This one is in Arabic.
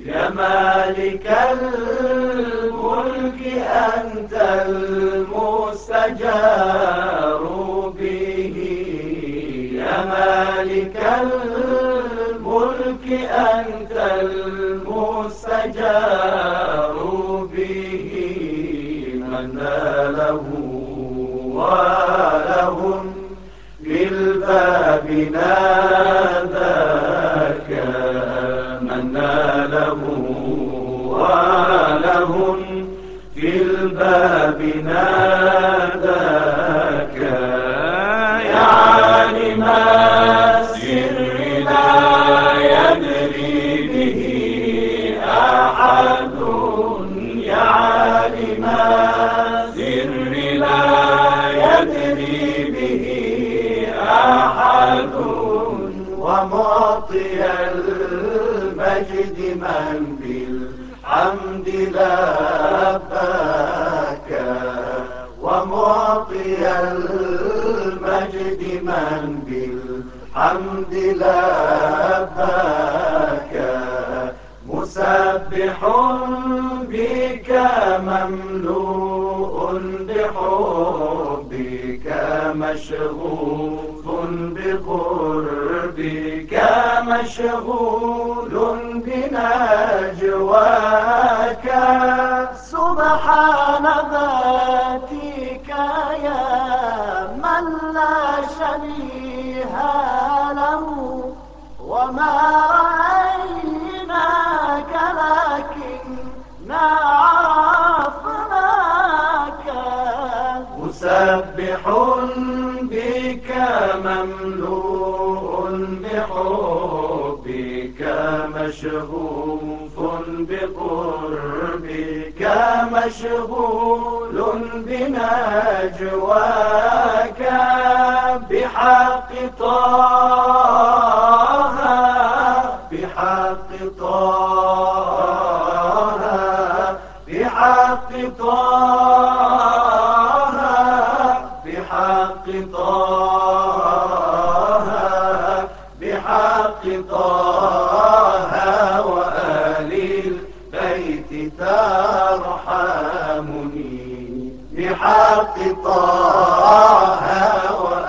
يا مالك الملك أنت المستجار به، يا مالك الملك أنت المستجار به، من ناله ولهم بالباب ناداك، من ناله ولهم في الباب ناداك، يا عالم السر لا يدري به أحد، يا عالم السر لا يدري به أحد، ومعطي المجد من بالحمد لباك، ومعطي المجد من بالحمد لباك، مسبح بك مملوء بحبك، مشغوف بقربك، مشغول بنجواك، سبحان ذاتك يا من لا شبيه له، وما رأيناك لكننا عرفناك، مسبح بك مملوء بحبك، مشغوف بقربك، مشغول بنجواك، بحق طه، بحق طه، بحق طه، بحق طه، بحق طه وآل البيت ترحمني، بحق طه